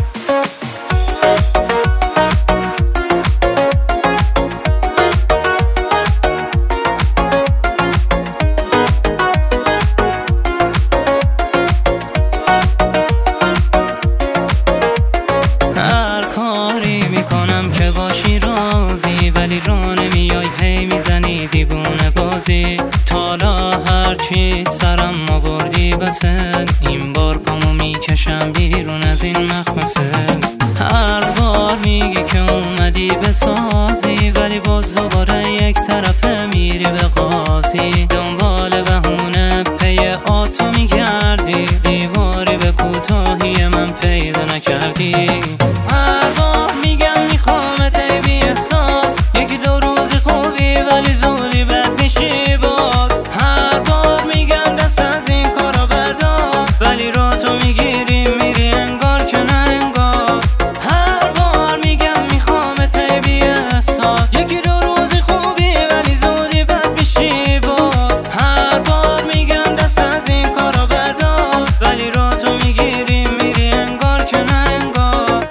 ولی راه نمیای، هی میزنی دیوونه بازی. تالا هرچی سرم آوردی بسن، این بار پامو میکشم بیرون از این مخمسه. هر بار میگی که اومدی بسازی، ولی باز دوباره یک طرفه میری به قاضی. دنبال بهونه پی آتو میگردی، دیواری به کوتاهی من پیدا نکردی. هر بار میگم میخوامت ای بی احساس، یکی دو روزی خوبی ولی زودی بد میشی باز. هر بار میگم دست از این کارا بردار، ولی را تو میگیری میری انگار که نه انگار. هر بار میگم میخوامت ای بی احساس، یکی دو روزی خوبی ولی زودی بد میشی باز. هر بار میگم دست از این کارا بردار، ولی را تو میگیری میری انگار که نه انگار.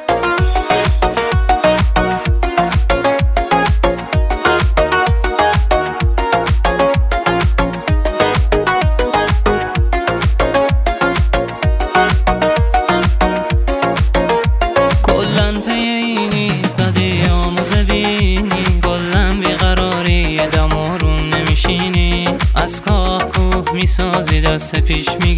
کلن پی اینی بدی آموزه بینی، کلن بیقراری دم آروم نمیشینی. از کاه کوه میسازی دست پیش